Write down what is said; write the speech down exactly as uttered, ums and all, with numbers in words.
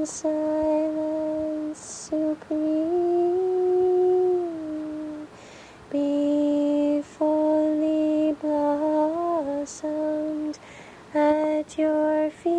silence supreme, be fully blossomed at your feet.